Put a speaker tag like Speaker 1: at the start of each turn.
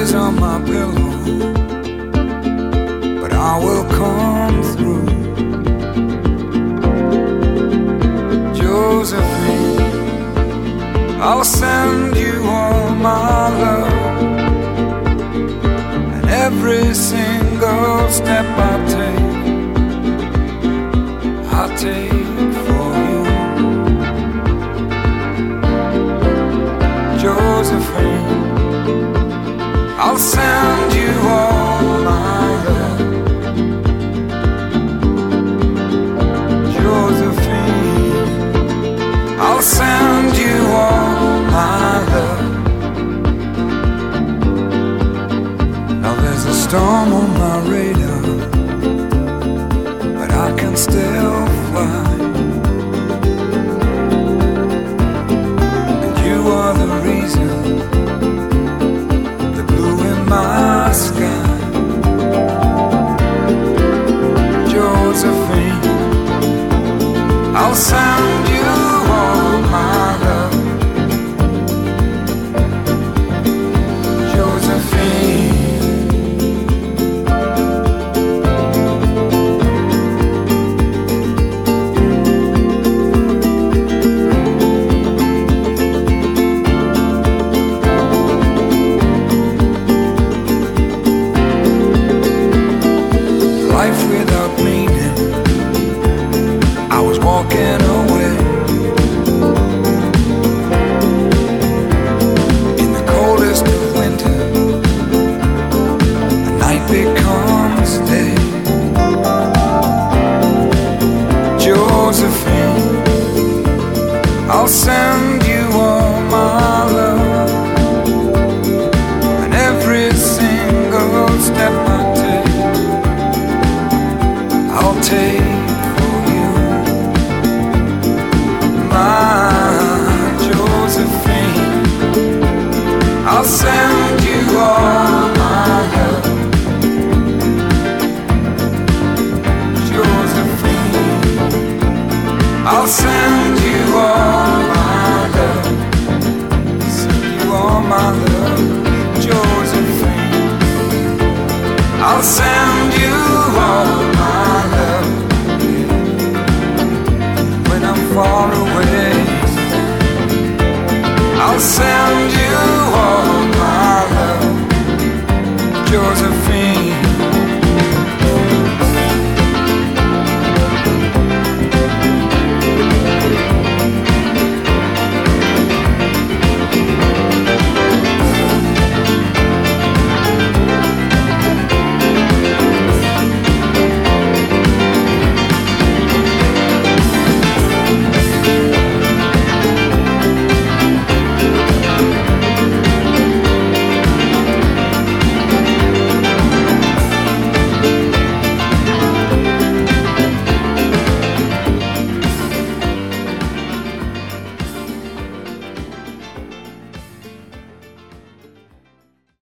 Speaker 1: tears on my pillow, but I will come through. Josephine, I'll send you all my love, and every single step I take for you. Josephine, I'll send you all my love. Josephine, I'll send you all my love. Now there's a storm on my radar, but I can still fly. And you are the reason, the blue in my sky. Josephine, I'll send you all my love. Josephine, life without meaning, I was walking away. In the coldest of winter, the night becomes day. Josephine, I'll send you all my love, and every single step I take, I'll take for you. My Josephine, I'll send you all my love. Josephine, I'll send you all my love. Send you all my love. Josephine, I'll send you all my love. When I'm far away, I'll send